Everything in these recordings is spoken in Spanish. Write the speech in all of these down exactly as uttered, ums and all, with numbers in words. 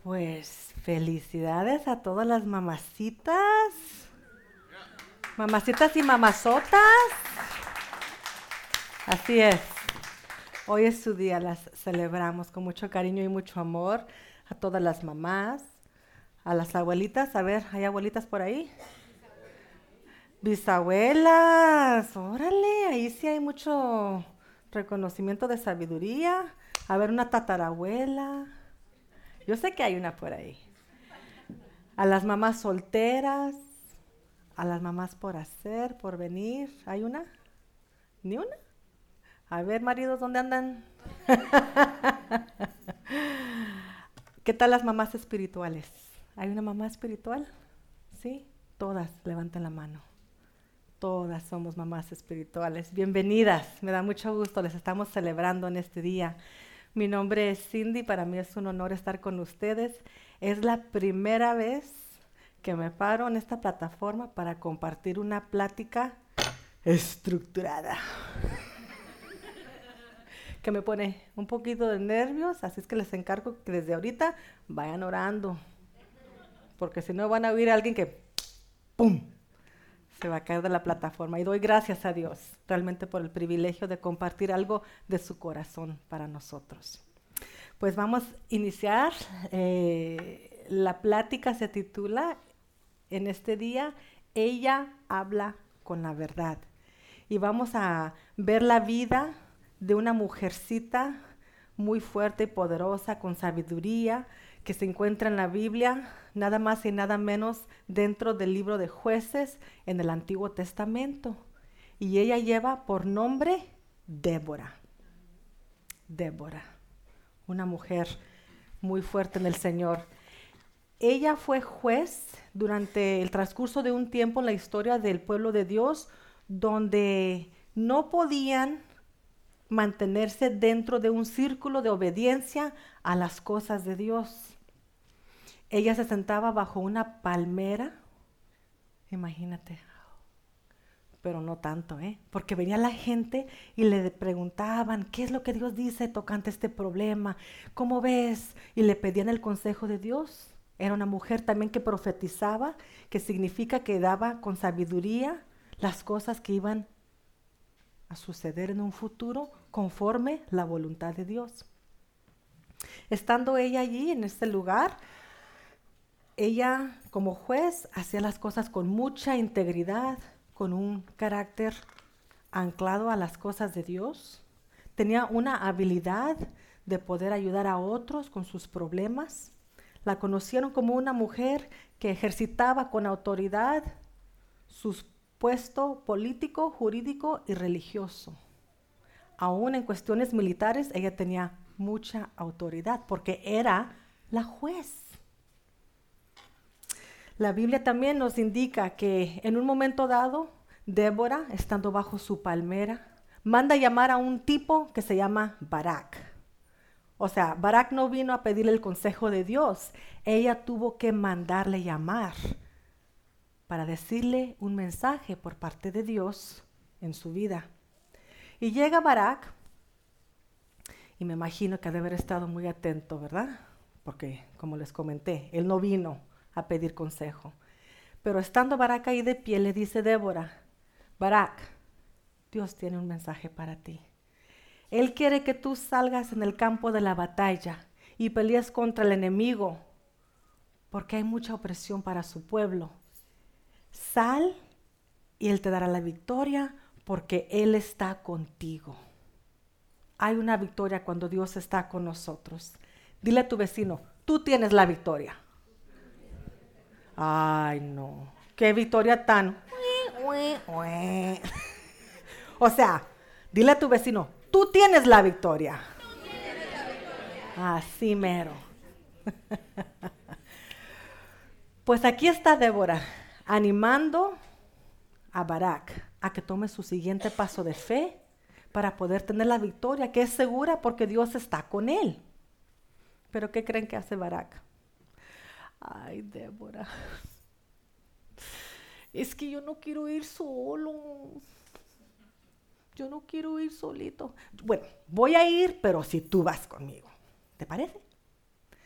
Pues felicidades a todas las mamacitas, mamacitas y mamazotas. Así es, hoy es su día, las celebramos con mucho cariño y mucho amor a todas las mamás, a las abuelitas. A ver, ¿hay abuelitas por ahí? Bisabuelas, órale, ahí sí hay mucho reconocimiento de sabiduría. A ver, una tatarabuela, yo sé que hay una por ahí. A las mamás solteras, a las mamás por hacer, por venir. ¿Hay una? ¿Ni una? A ver, maridos, ¿dónde andan? ¿Qué tal las mamás espirituales? ¿Hay una mamá espiritual? Sí, todas, levanten la mano. Todas somos mamás espirituales. Bienvenidas, me da mucho gusto, les estamos celebrando en este día. Mi nombre es Cindy, para mí es un honor estar con ustedes. Es la primera vez que me paro en esta plataforma para compartir una plática estructurada, que me pone un poquito de nervios, así es que les encargo que desde ahorita vayan orando, porque si no van a oír a alguien que ¡pum!, se va a caer de la plataforma. Y doy gracias a Dios realmente por el privilegio de compartir algo de su corazón para nosotros. Pues vamos a iniciar. Eh, la plática se titula en este día, Ella habla con la verdad. Y vamos a ver la vida de una mujercita muy fuerte y poderosa, con sabiduría, que se encuentra en la Biblia, nada más y nada menos dentro del libro de Jueces en el Antiguo Testamento. Y ella lleva por nombre Débora. Débora, una mujer muy fuerte en el Señor. Ella fue juez durante el transcurso de un tiempo en la historia del pueblo de Dios, donde no podían mantenerse dentro de un círculo de obediencia a las cosas de Dios. Ella se sentaba bajo una palmera, imagínate, pero no tanto, ¿eh? Porque venía la gente y le preguntaban, ¿qué es lo que Dios dice tocante este problema? ¿Cómo ves? Y le pedían el consejo de Dios. Era una mujer también que profetizaba, que significa que daba con sabiduría las cosas que iban a suceder en un futuro conforme la voluntad de Dios. Estando ella allí en este lugar, ella como juez hacía las cosas con mucha integridad, con un carácter anclado a las cosas de Dios. Tenía una habilidad de poder ayudar a otros con sus problemas. La conocieron como una mujer que ejercitaba con autoridad su puesto político, jurídico y religioso. Aún en cuestiones militares ella tenía mucha autoridad porque era la juez. La Biblia también nos indica que en un momento dado, Débora, estando bajo su palmera, manda llamar a un tipo que se llama Barak. O sea, Barak no vino a pedirle el consejo de Dios, ella tuvo que mandarle llamar para decirle un mensaje por parte de Dios en su vida. Y llega Barak, y me imagino que ha de haber estado muy atento, ¿verdad? Porque, como les comenté, él no vino a pedir consejo. Pero estando Barak ahí de pie, le dice Débora, Barak, Dios tiene un mensaje para ti. Él quiere que tú salgas en el campo de la batalla y pelees contra el enemigo, porque hay mucha opresión para su pueblo. Sal y Él te dará la victoria, porque Él está contigo. Hay una victoria cuando Dios está con nosotros. Dile a tu vecino, tú tienes la victoria. Ay, no. Qué victoria tan... O sea, dile a tu vecino, tú tienes la victoria. Así mero. Pues aquí está Débora, animando a Barak a que tome su siguiente paso de fe para poder tener la victoria, que es segura porque Dios está con él. Pero ¿qué creen que hace Barak? Ay, Débora, es que yo no quiero ir solo. Yo no quiero ir solito. Bueno, voy a ir, pero si tú vas conmigo. ¿Te parece?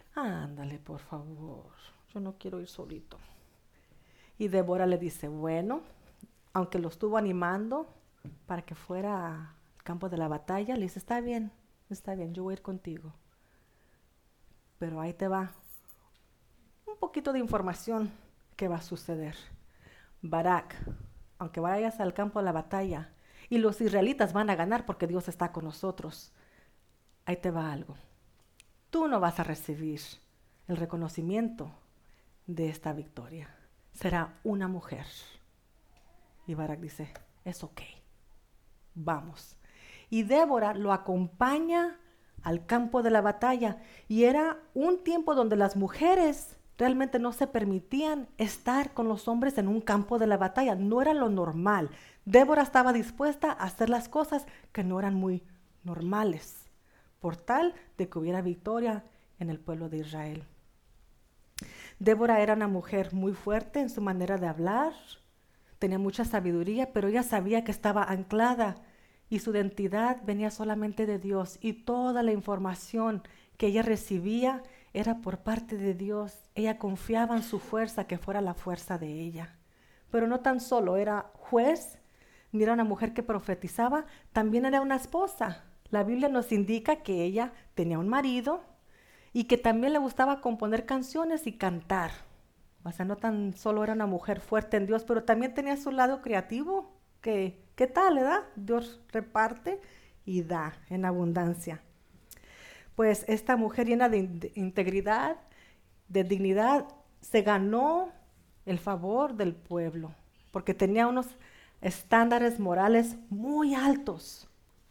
Ándale, por favor, yo no quiero ir solito. Y Débora le dice, bueno, aunque lo estuvo animando para que fuera al campo de la batalla, le dice, está bien, está bien, yo voy a ir contigo. Pero ahí te va un poquito de información que va a suceder. Barak, aunque vayas al campo de la batalla, y los israelitas van a ganar porque Dios está con nosotros, ahí te va algo. Tú no vas a recibir el reconocimiento de esta victoria. Será una mujer. Y Barak dice, es ok, vamos. Y Débora lo acompaña al campo de la batalla. Y era un tiempo donde las mujeres realmente no se permitían estar con los hombres en un campo de la batalla. No era lo normal. Débora estaba dispuesta a hacer las cosas que no eran muy normales, por tal de que hubiera victoria en el pueblo de Israel. Débora era una mujer muy fuerte en su manera de hablar, tenía mucha sabiduría, pero ella sabía que estaba anclada y su identidad venía solamente de Dios, y toda la información que ella recibía era por parte de Dios. Ella confiaba en su fuerza, que fuera la fuerza de ella. Pero no tan solo era juez, ni era una mujer que profetizaba, también era una esposa. La Biblia nos indica que ella tenía un marido y que también le gustaba componer canciones y cantar. O sea, no tan solo era una mujer fuerte en Dios, pero también tenía su lado creativo. Que, ¿Qué tal, verdad? Dios reparte y da en abundancia. Pues esta mujer llena de, de integridad, de dignidad, se ganó el favor del pueblo, porque tenía unos estándares morales muy altos.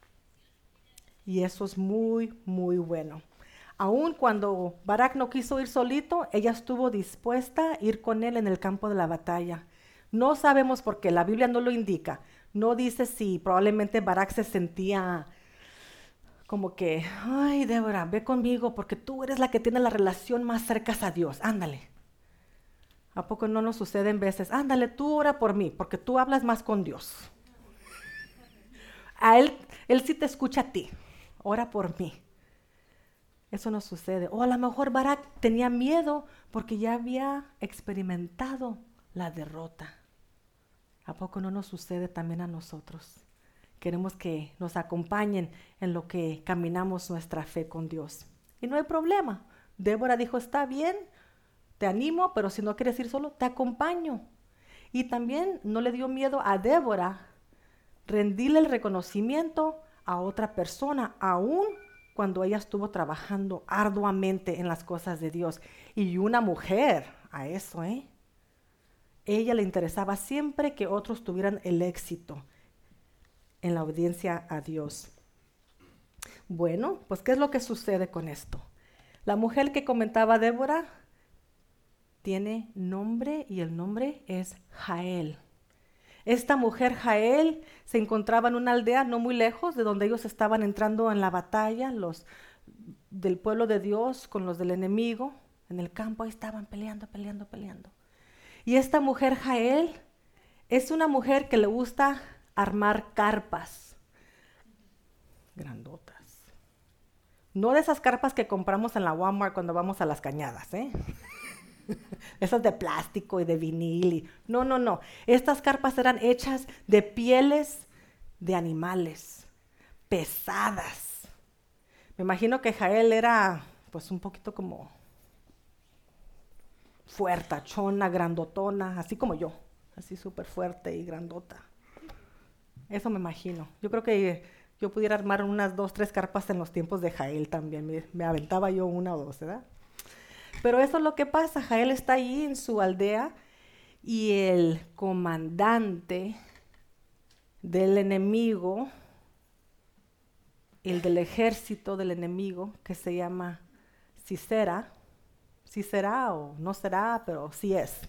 Y eso es muy, muy bueno. Aun cuando Barak no quiso ir solito, ella estuvo dispuesta a ir con él en el campo de la batalla. No sabemos por qué, la Biblia no lo indica. No dice si probablemente Barak se sentía como que, ay, Débora, ve conmigo porque tú eres la que tiene la relación más cerca a Dios. Ándale. ¿A poco no nos sucede en veces? Ándale, tú ora por mí porque tú hablas más con Dios. A él, él sí te escucha a ti. Ora por mí. Eso no sucede. O a lo mejor Barak tenía miedo porque ya había experimentado la derrota. ¿A poco no nos sucede también a nosotros? Queremos que nos acompañen en lo que caminamos nuestra fe con Dios. Y no hay problema. Débora dijo, está bien, te animo, pero si no quieres ir solo, te acompaño. Y también no le dio miedo a Débora rendirle el reconocimiento a otra persona, aún cuando ella estuvo trabajando arduamente en las cosas de Dios. Y una mujer a eso, ¿eh? Ella le interesaba siempre que otros tuvieran el éxito en la obediencia a Dios. Bueno, pues ¿qué es lo que sucede con esto? La mujer que comentaba Débora tiene nombre y el nombre es Jael. Esta mujer Jael se encontraba en una aldea no muy lejos de donde ellos estaban entrando en la batalla, los del pueblo de Dios con los del enemigo. En el campo ahí estaban peleando, peleando, peleando. Y esta mujer Jael es una mujer que le gusta armar carpas grandotas. No de esas carpas que compramos en la Walmart cuando vamos a las cañadas, ¿eh? Esas de plástico y de vinil. Y... No, no, no. Estas carpas eran hechas de pieles de animales, pesadas. Me imagino que Jael era pues un poquito como fuertachona, grandotona, así como yo, así súper fuerte y grandota. Eso me imagino. Yo creo que yo pudiera armar unas dos, tres carpas en los tiempos de Jael también. Me, me aventaba yo una o dos, ¿verdad? Pero eso es lo que pasa. Jael está allí en su aldea y el comandante del enemigo, el del ejército del enemigo, que se llama Sisera, sí será o no será, pero sí es.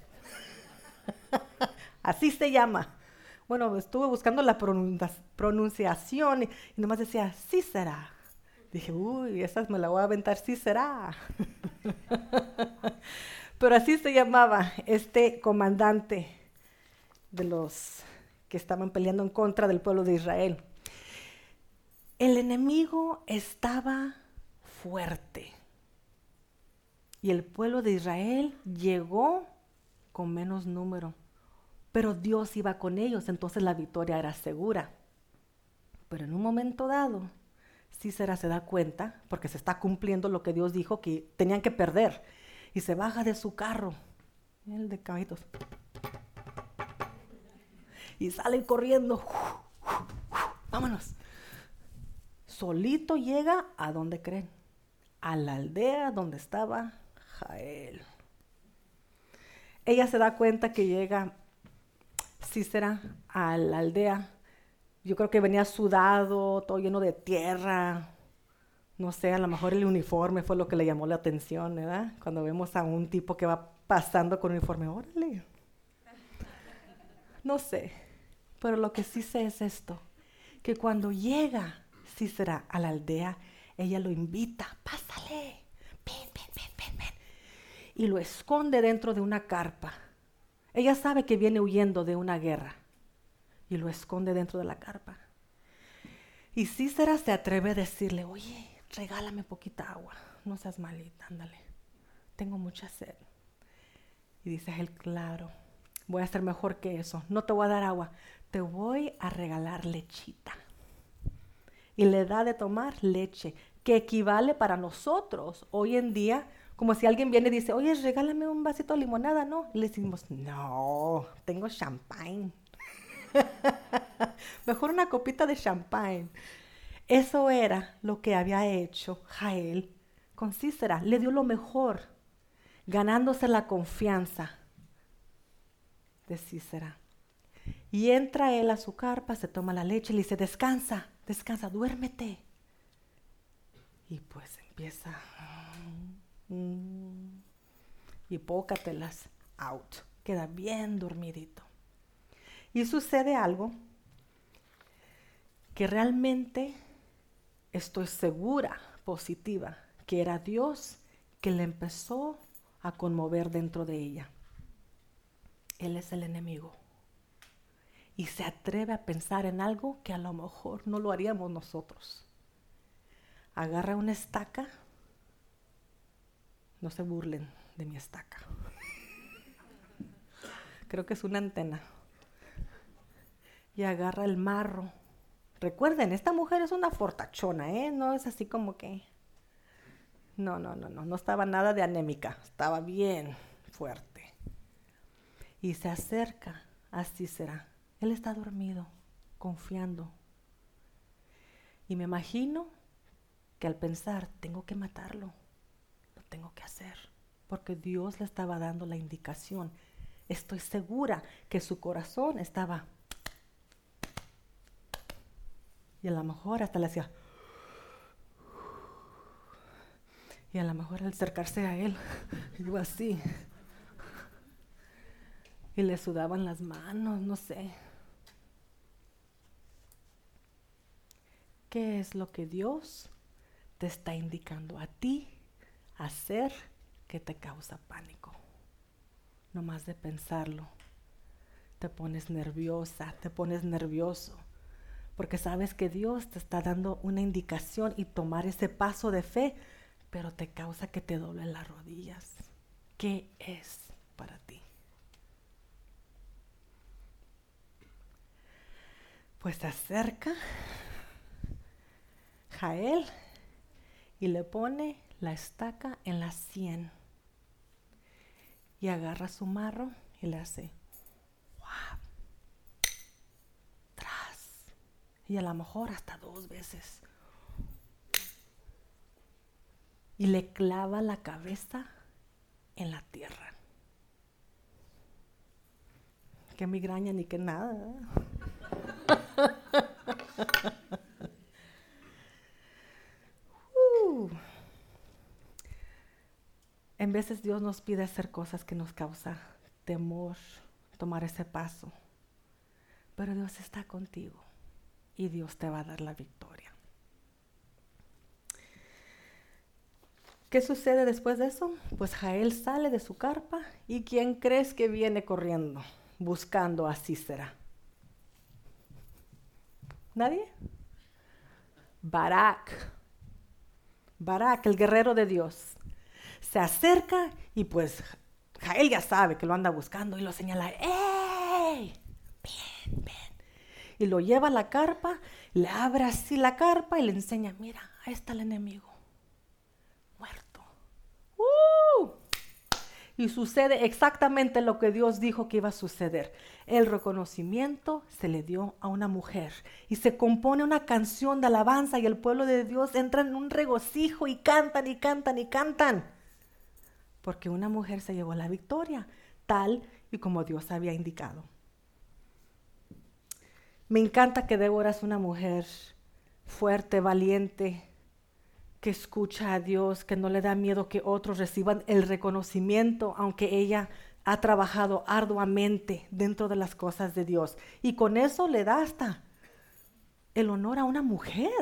Así se llama. Bueno, estuve buscando la pronunciación y, y nomás decía, sí será. Dije, uy, esa me la voy a aventar, sí será. Pero así se llamaba este comandante de los que estaban peleando en contra del pueblo de Israel. El enemigo estaba fuerte. Y el pueblo de Israel llegó con menos número, pero Dios iba con ellos, entonces la victoria era segura. Pero en un momento dado, Sísera se da cuenta, porque se está cumpliendo lo que Dios dijo que tenían que perder, y se baja de su carro, el de caballitos, y sale corriendo. Vámonos. Solito llega a donde creen, a la aldea donde estaba Jael. Ella se da cuenta que llega Sísera a la aldea. Yo creo que venía sudado, todo lleno de tierra. No sé, a lo mejor el uniforme fue lo que le llamó la atención, ¿verdad? Cuando vemos a un tipo que va pasando con uniforme, órale. No sé, pero lo que sí sé es esto, que cuando llega Sísera a la aldea, ella lo invita, pásale, ven, ven, ven, ven, ven. Y lo esconde dentro de una carpa. Ella sabe que viene huyendo de una guerra y lo esconde dentro de la carpa. Y Sísera se atreve a decirle, oye, regálame poquita agua, no seas malita, ándale, tengo mucha sed. Y dice él, claro, voy a hacer mejor que eso, no te voy a dar agua, te voy a regalar lechita. Y le da de tomar leche, que equivale para nosotros hoy en día, como si alguien viene y dice, oye, regálame un vasito de limonada, ¿no? Le decimos, no, tengo champán. Mejor una copita de champán. Eso era lo que había hecho Jael con Sísera. Le dio lo mejor, ganándose la confianza de Sísera. Y entra él a su carpa, se toma la leche y le dice, descansa, descansa, duérmete. Y pues empieza, mm, y pócatelas out, queda bien dormidito. Y sucede algo que realmente estoy segura, positiva, que era Dios que le empezó a conmover dentro de ella. Él es el enemigo. Y se atreve a pensar en algo que a lo mejor no lo haríamos nosotros. Agarra una estaca, no se burlen de mi estaca. Creo que es una antena. Y agarra el marro. Recuerden, esta mujer es una fortachona, ¿eh? No es así como que... No, no, no, no, no estaba nada de anémica, estaba bien fuerte. Y se acerca a Sísera. Él está dormido, confiando. Y me imagino que al pensar, tengo que matarlo, lo tengo que hacer, porque Dios le estaba dando la indicación. Estoy segura que su corazón estaba... Y a lo mejor hasta le hacía... Y a lo mejor al acercarse a él, iba así. Y le sudaban las manos, no sé. ¿Qué es lo que Dios te está indicando a ti hacer que te causa pánico? No más de pensarlo, te pones nerviosa, te pones nervioso, porque sabes que Dios te está dando una indicación y tomar ese paso de fe, pero te causa que te doblen las rodillas. ¿Qué es para ti? Pues se acerca Jael y le pone la estaca en la sien y agarra su marro y le hace ¡guau! Tras, y a lo mejor hasta dos veces, y le clava la cabeza en la tierra. Qué migraña ni qué nada, ¿eh? uh. En veces Dios nos pide hacer cosas que nos causa temor, tomar ese paso, pero Dios está contigo y Dios te va a dar la victoria. ¿Qué sucede después de eso? Pues Jael sale de su carpa y ¿quién crees que viene corriendo buscando a Sísera? ¿Nadie? Barak. Barak, el guerrero de Dios. se acerca y pues Jael ya sabe que lo anda buscando y lo señala, ¡ey! Ven, ven. Y lo lleva a la carpa, le abre así la carpa y le enseña, mira, ahí está el enemigo, muerto. ¡Uh! Y sucede exactamente lo que Dios dijo que iba a suceder. El reconocimiento se le dio a una mujer y se compone una canción de alabanza y el pueblo de Dios entra en un regocijo y cantan y cantan y cantan. Porque una mujer se llevó la victoria, tal y como Dios había indicado. Me encanta que Débora es una mujer fuerte, valiente, que escucha a Dios, que no le da miedo que otros reciban el reconocimiento, aunque ella ha trabajado arduamente dentro de las cosas de Dios. Y con eso le da hasta el honor a una mujer.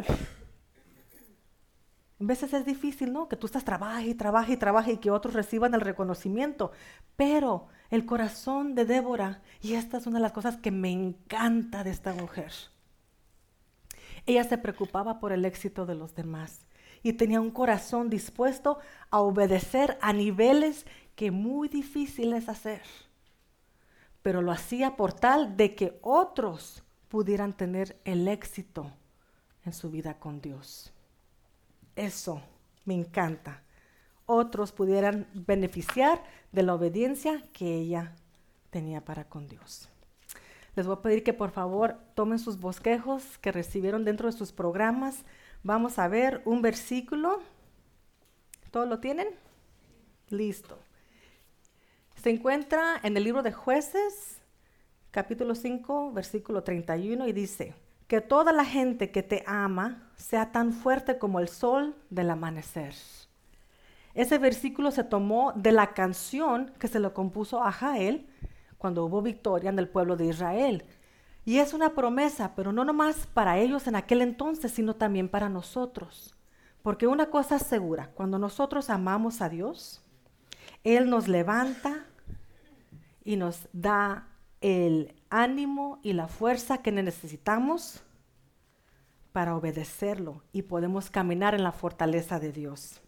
A veces es difícil, ¿no? Que tú estás trabaja y trabaja y trabaja y que otros reciban el reconocimiento. Pero el corazón de Débora, y esta es una de las cosas que me encanta de esta mujer, ella se preocupaba por el éxito de los demás y tenía un corazón dispuesto a obedecer a niveles que muy difíciles hacer. Pero lo hacía por tal de que otros pudieran tener el éxito en su vida con Dios. Eso me encanta. Otros pudieran beneficiar de la obediencia que ella tenía para con Dios. Les voy a pedir que por favor tomen sus bosquejos que recibieron dentro de sus programas. Vamos a ver un versículo. ¿Todos lo tienen? Listo. Se encuentra en el libro de Jueces, capítulo cinco, versículo treinta y uno, y dice: que toda la gente que te ama sea tan fuerte como el sol del amanecer. Ese versículo se tomó de la canción que se le compuso a Jael cuando hubo victoria en el pueblo de Israel. Y es una promesa, pero no nomás para ellos en aquel entonces, sino también para nosotros. Porque una cosa es segura, cuando nosotros amamos a Dios, Él nos levanta y nos da el ánimo y la fuerza que necesitamos para obedecerlo y podemos caminar en la fortaleza de Dios.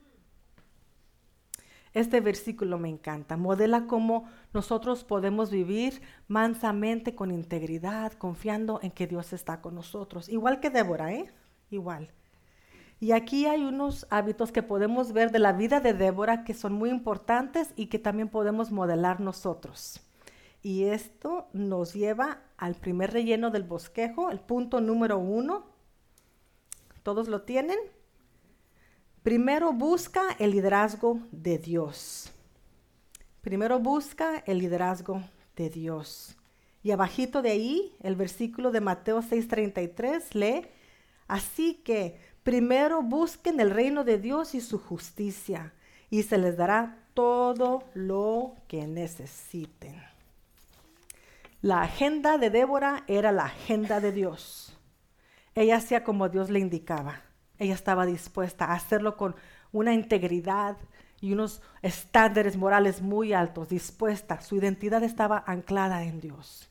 Este versículo me encanta, modela cómo nosotros podemos vivir mansamente, con integridad, confiando en que Dios está con nosotros. Igual que Débora, ¿eh? Igual. Y aquí hay unos hábitos que podemos ver de la vida de Débora que son muy importantes y que también podemos modelar nosotros. Y esto nos lleva al primer relleno del bosquejo, el punto número uno. ¿Todos lo tienen? Primero busca el liderazgo de Dios. Primero busca el liderazgo de Dios. Y abajito de ahí, el versículo de Mateo seis treinta y tres lee: así que primero busquen el reino de Dios y su justicia, y se les dará todo lo que necesiten. La agenda de Débora era la agenda de Dios. Ella hacía como Dios le indicaba. Ella estaba dispuesta a hacerlo con una integridad y unos estándares morales muy altos, dispuesta. Su identidad estaba anclada en Dios.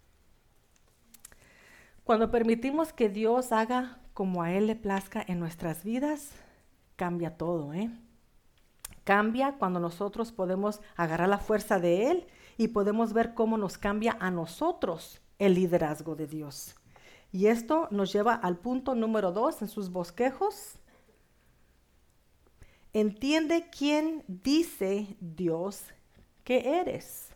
Cuando permitimos que Dios haga como a Él le plazca en nuestras vidas, cambia todo, ¿eh? Cambia cuando nosotros podemos agarrar la fuerza de Él y podemos ver cómo nos cambia a nosotros el liderazgo de Dios. Y esto nos lleva al punto número dos en sus bosquejos. Entiende quién dice Dios que eres.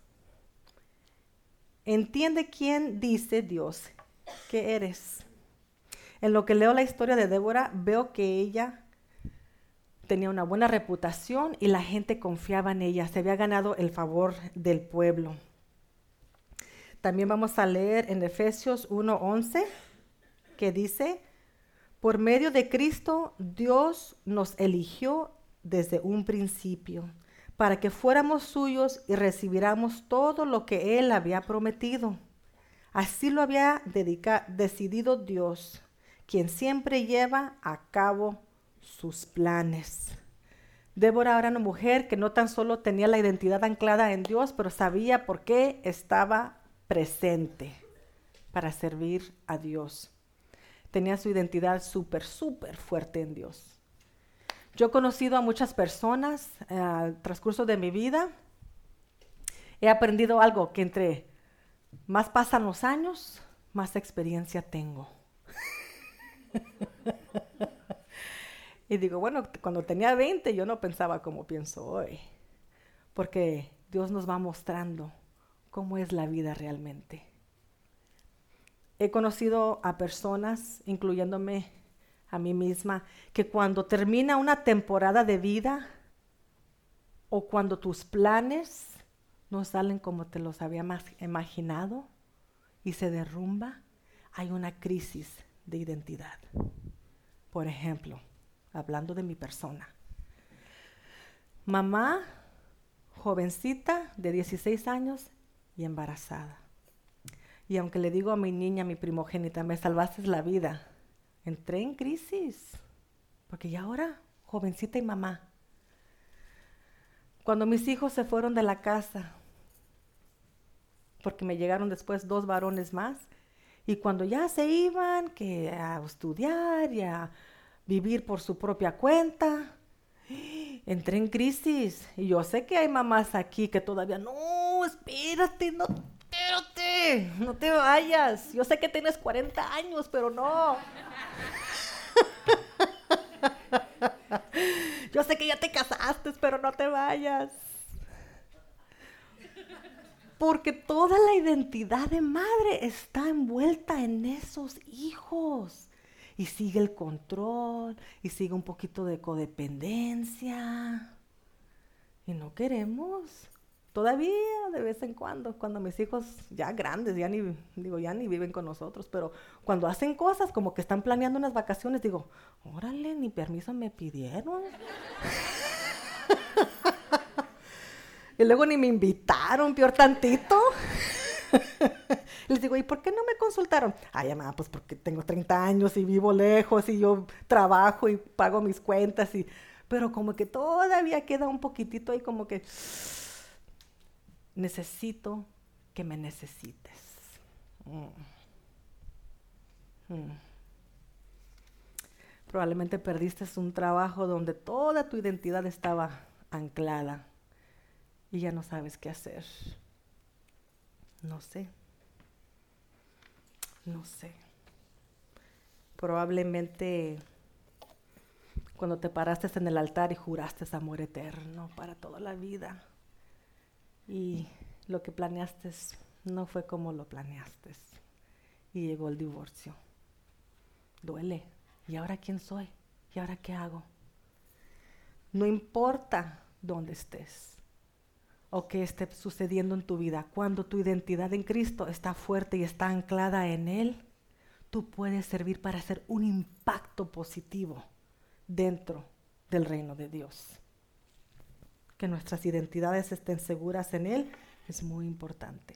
Entiende quién dice Dios que eres. En lo que leo la historia de Débora, veo que ella tenía una buena reputación y la gente confiaba en ella. Se había ganado el favor del pueblo. También vamos a leer en Efesios uno once, que dice: por medio de Cristo, Dios nos eligió desde un principio, para que fuéramos suyos y recibiéramos todo lo que Él había prometido. Así lo había dedica- decidido Dios, quien siempre lleva a cabo sus planes. Débora era una mujer que no tan solo tenía la identidad anclada en Dios, pero sabía por qué estaba presente para servir a Dios. Tenía su identidad súper, súper fuerte en Dios. Yo he conocido a muchas personas eh, al transcurso de mi vida. He aprendido algo, que entre más pasan los años, más experiencia tengo. Y digo, bueno, cuando tenía veinte yo no pensaba como pienso hoy, porque Dios nos va mostrando cómo es la vida realmente. He conocido a personas, incluyéndome a mí misma, que cuando termina una temporada de vida o cuando tus planes no salen como te los había imaginado y se derrumba, hay una crisis de identidad. Por ejemplo, hablando de mi persona, mamá, jovencita de dieciséis años y embarazada. Y aunque le digo a mi niña, mi primogénita, me salvaste la vida, entré en crisis, porque ya ahora, jovencita y mamá. Cuando mis hijos se fueron de la casa, porque me llegaron después dos varones más, y cuando ya se iban que a estudiar y a vivir por su propia cuenta, entré en crisis. Y yo sé que hay mamás aquí que todavía, no, espérate, no, espérate, no te vayas. Yo sé que tienes cuarenta años, pero no. Yo sé que ya te casaste, pero no te vayas. Porque toda la identidad de madre está envuelta en esos hijos. Y sigue el control, y sigue un poquito de codependencia. Y no queremos. Todavía de vez en cuando, cuando mis hijos ya grandes, ya ni, digo, ya ni viven con nosotros, pero cuando hacen cosas como que están planeando unas vacaciones, digo, órale, ni permiso me pidieron. Y luego ni me invitaron, peor tantito. Les digo, ¿y por qué no me consultaron? Ay, mamá, pues porque tengo treinta años y vivo lejos y yo trabajo y pago mis cuentas. Y... Pero como que todavía queda un poquitito ahí como que necesito que me necesites. Mm. Mm. Probablemente perdiste un trabajo donde toda tu identidad estaba anclada. Y ya no sabes qué hacer. No sé. No sé. Probablemente cuando te paraste en el altar y juraste amor eterno para toda la vida. Y lo que planeaste no fue como lo planeaste. Y llegó el divorcio. Duele. ¿Y ahora quién soy? ¿Y ahora qué hago? No importa dónde estés o qué esté sucediendo en tu vida, cuando tu identidad en Cristo está fuerte y está anclada en Él, tú puedes servir para hacer un impacto positivo dentro del reino de Dios. Que nuestras identidades estén seguras en Él es muy importante.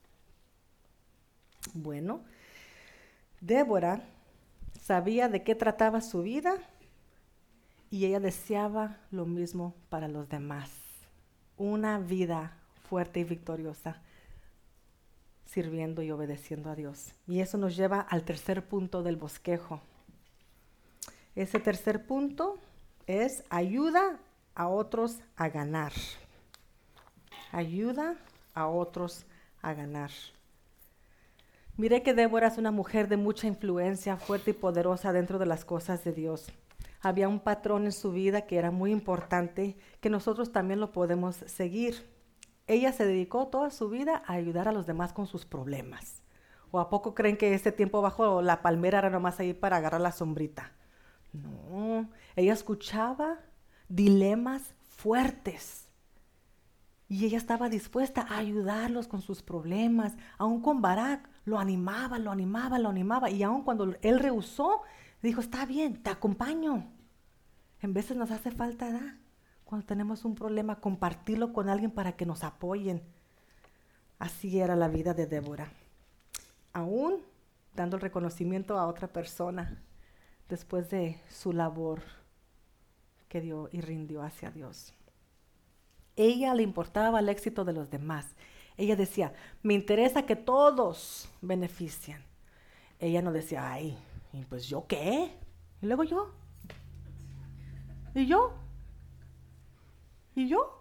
Bueno, Débora sabía de qué trataba su vida y ella deseaba lo mismo para los demás. Una vida fuerte y victoriosa, sirviendo y obedeciendo a Dios. Y eso nos lleva al tercer punto del bosquejo. Ese tercer punto es ayuda a otros a ganar. Ayuda a otros a ganar. Miré que Débora es una mujer de mucha influencia, fuerte y poderosa dentro de las cosas de Dios. Había un patrón en su vida que era muy importante, que nosotros también lo podemos seguir. Ella se dedicó toda su vida a ayudar a los demás con sus problemas. ¿O a poco creen que ese tiempo bajo la palmera era nomás ahí para agarrar la sombrita? No, ella escuchaba dilemas fuertes y ella estaba dispuesta a ayudarlos con sus problemas. Aún con Barak lo animaba, lo animaba, lo animaba, y aún cuando él rehusó, dijo, está bien, te acompaño. En veces nos hace falta, ¿verdad? Cuando tenemos un problema, compartirlo con alguien para que nos apoyen. Así era la vida de Débora. Aún dando el reconocimiento a otra persona después de su labor que dio y rindió hacia Dios. Ella le importaba el éxito de los demás. Ella decía, me interesa que todos beneficien. Ella no decía, ay, ¿y pues yo qué? Y luego yo. ¿Y yo? ¿Y yo?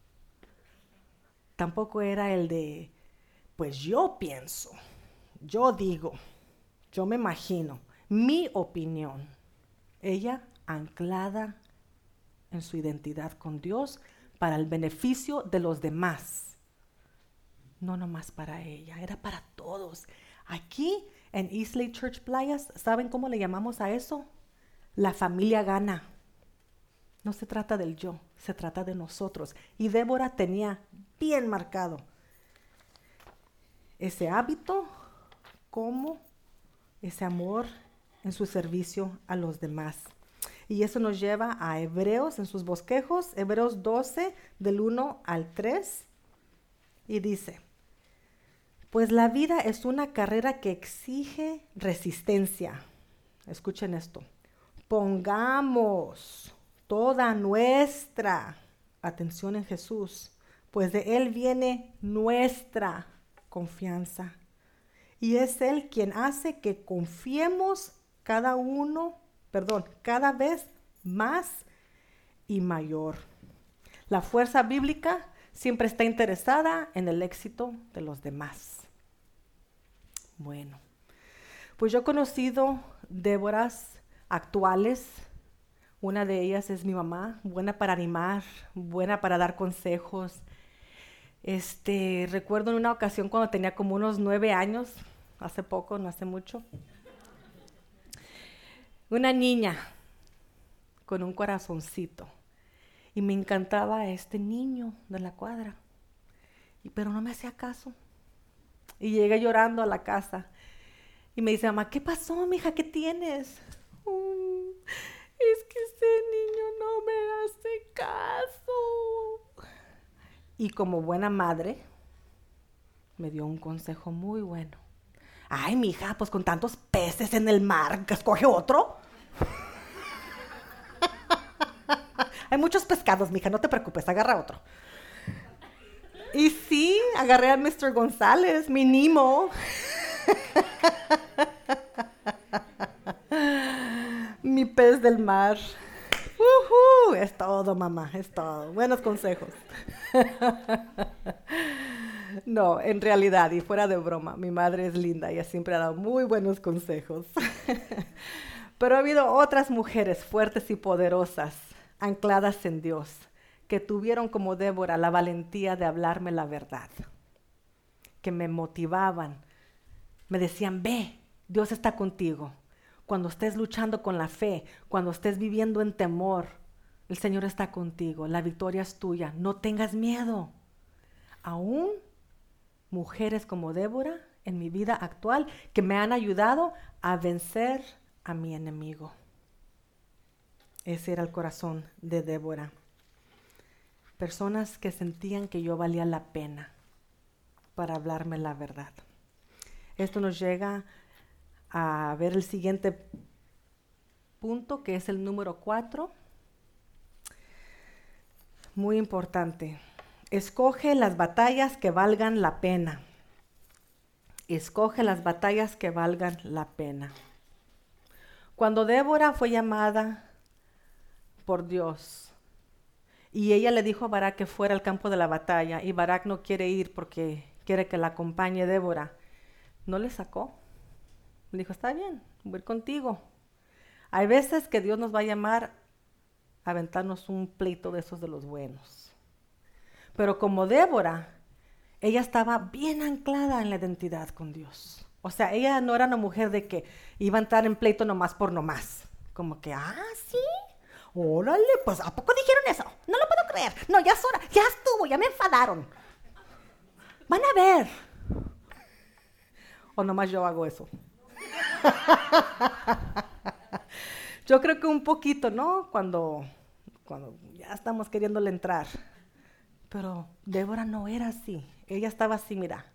Tampoco era el de, pues yo pienso, yo digo, yo me imagino, mi opinión. Ella anclada en su identidad con Dios para el beneficio de los demás. No nomás para ella, era para todos. Aquí en Eastlake Church Playas, ¿saben cómo le llamamos a eso? La familia gana. No se trata del yo, se trata de nosotros. Y Débora tenía bien marcado ese hábito como ese amor en su servicio a los demás. Y eso nos lleva a Hebreos en sus bosquejos, Hebreos doce, del uno al tres, y dice: pues la vida es una carrera que exige resistencia. Escuchen esto. Pongamos toda nuestra atención en Jesús, pues de Él viene nuestra confianza. Y es Él quien hace que confiemos cada uno, perdón, cada vez más y mayor. La fuerza bíblica siempre está interesada en el éxito de los demás. Bueno, pues yo he conocido Déboras actuales. Una de ellas es mi mamá, buena para animar, buena para dar consejos. Este, recuerdo en una ocasión cuando tenía como unos nueve años, hace poco, no hace mucho, una niña con un corazoncito. Y me encantaba este niño de la cuadra, y, pero no me hacía caso. Y llegué llorando a la casa y me dice, mamá, ¿qué pasó, mija? ¿Qué tienes? Oh, es que ese niño no me hace caso. Y como buena madre, me dio un consejo muy bueno. Ay, mija, pues con tantos peces en el mar, ¿que escoge otro? Hay muchos pescados, mija, no te preocupes, agarra otro. Y sí, agarré a mister González, mi Nemo. Mi pez del mar. Uh-huh, es todo, mamá, es todo. Buenos consejos. No, en realidad, y fuera de broma, mi madre es linda, ella siempre ha dado muy buenos consejos. Pero ha habido otras mujeres fuertes y poderosas, ancladas en Dios, que tuvieron como Débora la valentía de hablarme la verdad, que me motivaban, me decían, ve, Dios está contigo. Cuando estés luchando con la fe, cuando estés viviendo en temor, el Señor está contigo, la victoria es tuya, no tengas miedo. Aún mujeres como Débora en mi vida actual que me han ayudado a vencer a mi enemigo. Ese era el corazón de Débora. Personas que sentían que yo valía la pena para hablarme la verdad. Esto nos llega a ver el siguiente punto, que es el número cuatro. Muy importante. Escoge las batallas que valgan la pena. Escoge las batallas que valgan la pena. Cuando Débora fue llamada por Dios y ella le dijo a Barak que fuera al campo de la batalla y Barak no quiere ir porque quiere que la acompañe Débora, no le sacó. Le dijo, está bien, voy a ir contigo. Hay veces que Dios nos va a llamar a aventarnos un pleito de esos de los buenos. Pero como Débora, ella estaba bien anclada en la identidad con Dios. O sea, ella no era una mujer de que iba a entrar en pleito nomás por nomás. Como que, ah, sí, órale, pues ¿a poco dijeron eso? No lo puedo creer. No, ya es hora, ya estuvo, ya me enfadaron. Van a ver. O nomás yo hago eso. Yo creo que un poquito, ¿no? Cuando, cuando ya estamos queriéndole entrar. Pero Débora no era así. Ella estaba así, mira.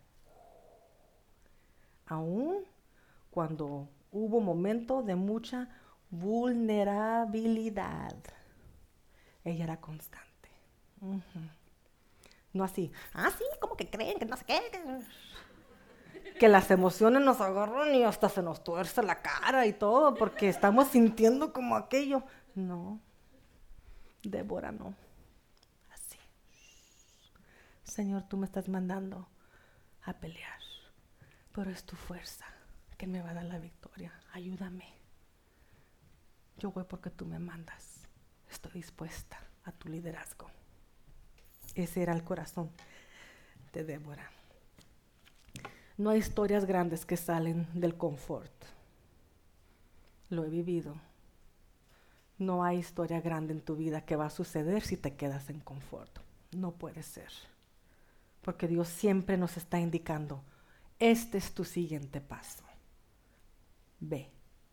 Aún cuando hubo momento de mucha vulnerabilidad, ella era constante. Uh-huh. No así, ah, sí, ¿cómo que creen? Que no sé qué. Que las emociones nos agarran y hasta se nos tuerce la cara y todo, porque estamos sintiendo como aquello. No. Débora no. Así. Señor, tú me estás mandando a pelear, pero es tu fuerza que me va a dar la victoria. Ayúdame. Yo voy porque tú me mandas. Estoy dispuesta a tu liderazgo. Ese era el corazón de Débora. No hay historias grandes que salen del confort. Lo he vivido. No hay historia grande en tu vida que va a suceder si te quedas en confort. No puede ser. Porque Dios siempre nos está indicando, este es tu siguiente paso. Ve.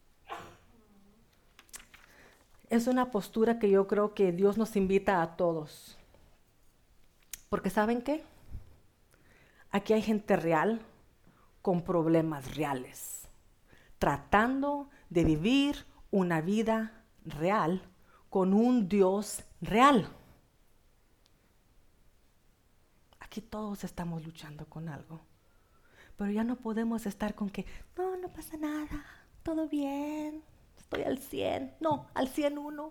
Es una postura que yo creo que Dios nos invita a todos. Porque ¿saben qué? Aquí hay gente real con problemas reales, tratando de vivir una vida real con un Dios real. Aquí todos estamos luchando con algo, pero ya no podemos estar con que, no, no pasa nada, todo bien, estoy al cien, no, al cien uno.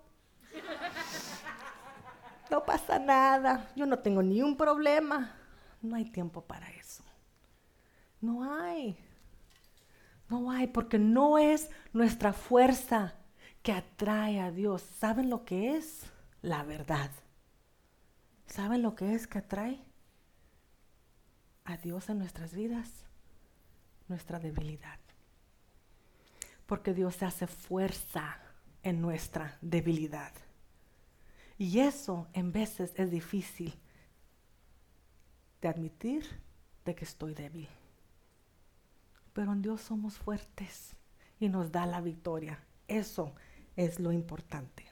No pasa nada, yo no tengo ni un problema. No hay tiempo para eso. No hay. No hay, porque no es nuestra fuerza que atrae a Dios. ¿Saben lo que es? La verdad. ¿Saben lo que es que atrae a Dios en nuestras vidas? Nuestra debilidad. Porque Dios se hace fuerza en nuestra debilidad. Y eso en veces es difícil de admitir de que estoy débil. Pero en Dios somos fuertes y nos da la victoria. Eso es lo importante.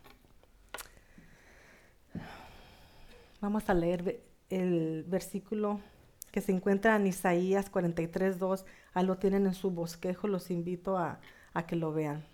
Vamos a leer el versículo que se encuentra en Isaías cuarenta y tres, dos. Ahí lo tienen en su bosquejo, los invito a, a que lo vean.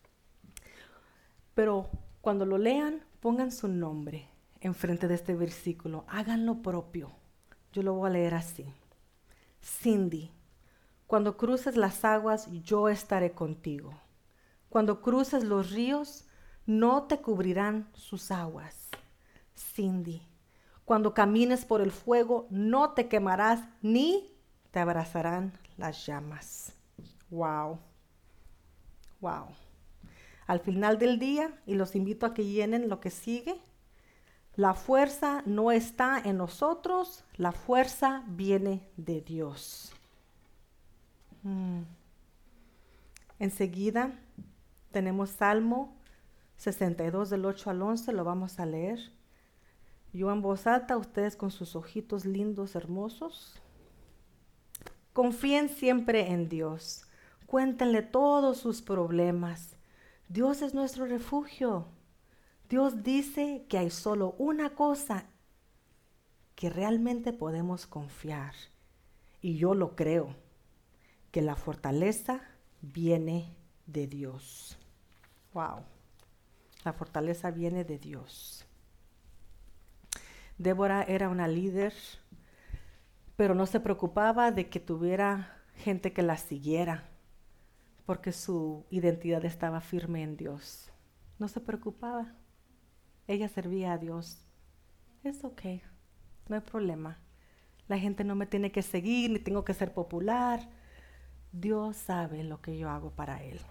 Pero cuando lo lean, pongan su nombre enfrente de este versículo. Hagan lo propio. Yo lo voy a leer así. Cindy. Cuando cruces las aguas, yo estaré contigo. Cuando cruces los ríos, no te cubrirán sus aguas. Cindy, cuando camines por el fuego, no te quemarás ni te abrazarán las llamas. Wow. Wow. Al final del día, y los invito a que llenen lo que sigue, la fuerza no está en nosotros, la fuerza viene de Dios. Mm. Enseguida tenemos Salmo sesenta y dos del ocho al once, lo vamos a leer. Yo en voz alta, ustedes con sus ojitos lindos, hermosos. Confíen siempre en Dios. Cuéntenle todos sus problemas. Dios es nuestro refugio. Dios dice que hay solo una cosa que realmente podemos confiar. Y yo lo creo. Que la fortaleza viene de Dios. Wow. La fortaleza viene de Dios. Débora era una líder, pero no se preocupaba de que tuviera gente que la siguiera, porque su identidad estaba firme en Dios. No se preocupaba. Ella servía a Dios. Es ok, no hay problema. La gente no me tiene que seguir, ni tengo que ser popular. Dios sabe lo que yo hago para Él.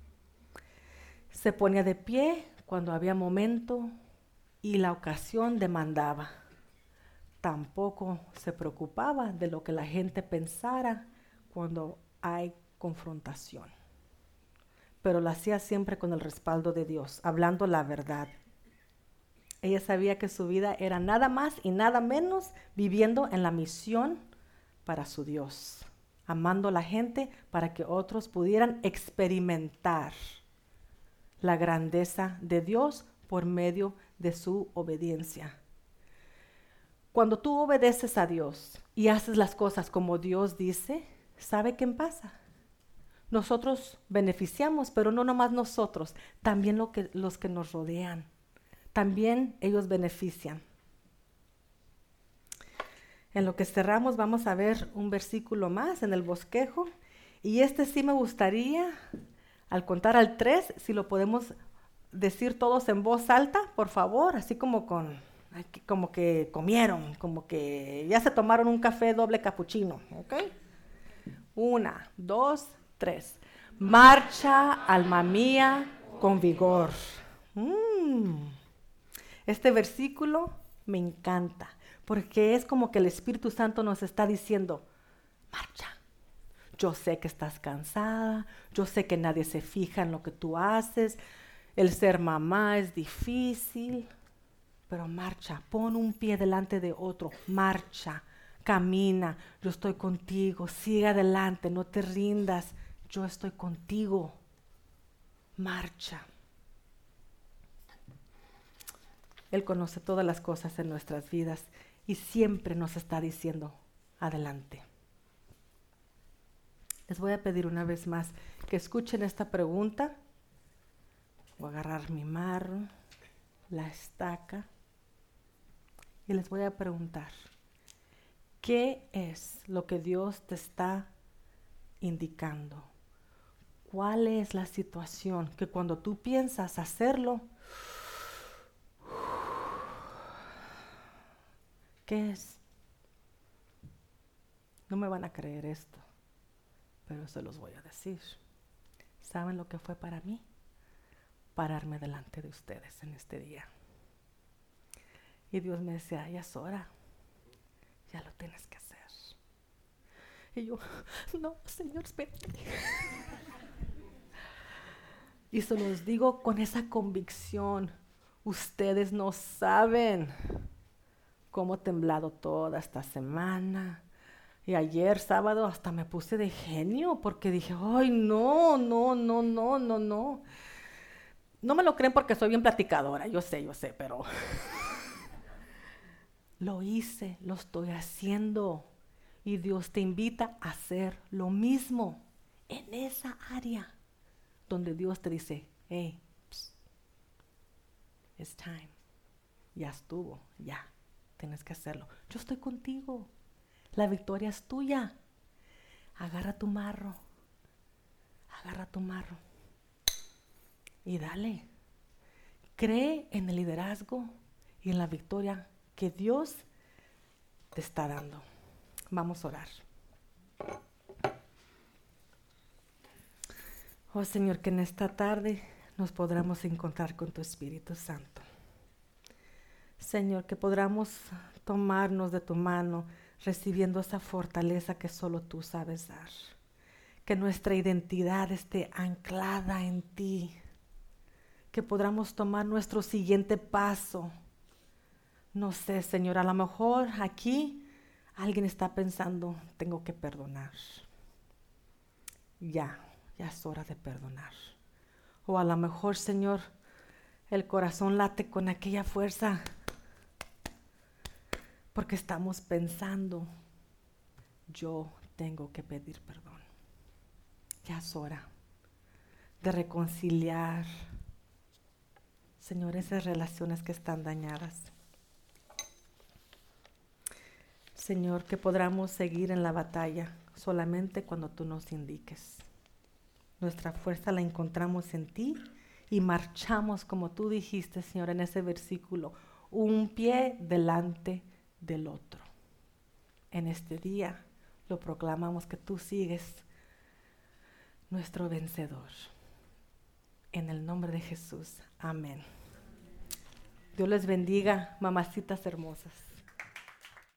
Se ponía de pie cuando había momento y la ocasión demandaba. Tampoco se preocupaba de lo que la gente pensara cuando hay confrontación. Pero lo hacía siempre con el respaldo de Dios, hablando la verdad. Ella sabía que su vida era nada más y nada menos viviendo en la misión para su Dios, amando a la gente para que otros pudieran experimentar la grandeza de Dios por medio de su obediencia. Cuando tú obedeces a Dios y haces las cosas como Dios dice, ¿sabe qué pasa? Nosotros beneficiamos, pero no nomás nosotros, también lo que, los que nos rodean. También ellos benefician. En lo que cerramos vamos a ver un versículo más en el bosquejo. Y este sí me gustaría, al contar al tres, si lo podemos decir todos en voz alta, por favor, así como con, como que comieron, como que ya se tomaron un café doble capuchino, ¿ok? Una, dos, tres. Marcha, alma mía, con vigor. Mm. Este versículo me encanta, porque es como que el Espíritu Santo nos está diciendo, marcha. Yo sé que estás cansada, yo sé que nadie se fija en lo que tú haces, el ser mamá es difícil, pero marcha, pon un pie delante de otro, marcha, camina, yo estoy contigo, sigue adelante, no te rindas, yo estoy contigo, marcha. Él conoce todas las cosas en nuestras vidas y siempre nos está diciendo, adelante. Les voy a pedir una vez más que escuchen esta pregunta. Voy a agarrar mi marro, la estaca, y les voy a preguntar, ¿qué es lo que Dios te está indicando? ¿Cuál es la situación que cuando tú piensas hacerlo, ¿qué es? No me van a creer esto, pero se los voy a decir. ¿Saben lo que fue para mí? Pararme delante de ustedes en este día. Y Dios me decía, ya es hora, ya lo tienes que hacer. Y yo, no, Señor, espérate. Y se los digo con esa convicción, ustedes no saben cómo he temblado toda esta semana. Y ayer sábado hasta me puse de genio porque dije, ay, no, no, no, no, no, no. No me lo creen porque soy bien platicadora, yo sé, yo sé, pero lo hice, lo estoy haciendo. Y Dios te invita a hacer lo mismo en esa área donde Dios te dice, hey, psst, it's time. Ya estuvo, ya, tienes que hacerlo. Yo estoy contigo. La victoria es tuya. Agarra tu marro. Agarra tu marro. Y dale. Cree en el liderazgo y en la victoria que Dios te está dando. Vamos a orar. Oh Señor, que en esta tarde nos podamos encontrar con tu Espíritu Santo. Señor, que podamos tomarnos de tu mano, recibiendo esa fortaleza que solo tú sabes dar. Que nuestra identidad esté anclada en ti. Que podamos tomar nuestro siguiente paso. No sé, Señor, a lo mejor aquí alguien está pensando, tengo que perdonar. Ya, ya es hora de perdonar. O a lo mejor, Señor, el corazón late con aquella fuerza porque estamos pensando, yo tengo que pedir perdón. Ya es hora de reconciliar, Señor, esas relaciones que están dañadas. Señor, que podamos seguir en la batalla solamente cuando tú nos indiques. Nuestra fuerza la encontramos en ti y marchamos, como tú dijiste, Señor, en ese versículo, un pie delante del otro. En este día lo proclamamos que tú sigues nuestro vencedor. En el nombre de Jesús. Amén. Dios les bendiga, mamacitas hermosas.